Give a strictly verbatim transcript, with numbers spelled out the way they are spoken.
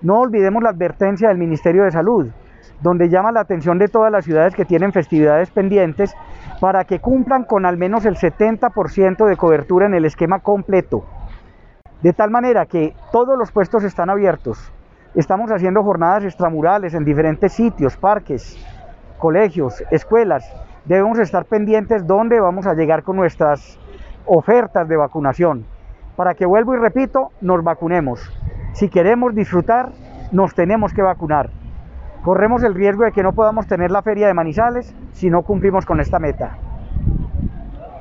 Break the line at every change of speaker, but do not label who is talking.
No olvidemos la advertencia del Ministerio de Salud, donde llama la atención de todas las ciudades que tienen festividades pendientes para que cumplan con al menos el setenta por ciento de cobertura en el esquema completo. De tal manera que todos los puestos están abiertos. Estamos haciendo jornadas extramurales en diferentes sitios, parques, colegios, escuelas. Debemos estar pendientes dónde vamos a llegar con nuestras ofertas de vacunación, para que, vuelvo y repito, nos vacunemos. Si queremos disfrutar, nos tenemos que vacunar. Corremos el riesgo de que no podamos tener la feria de Manizales si no cumplimos con esta meta.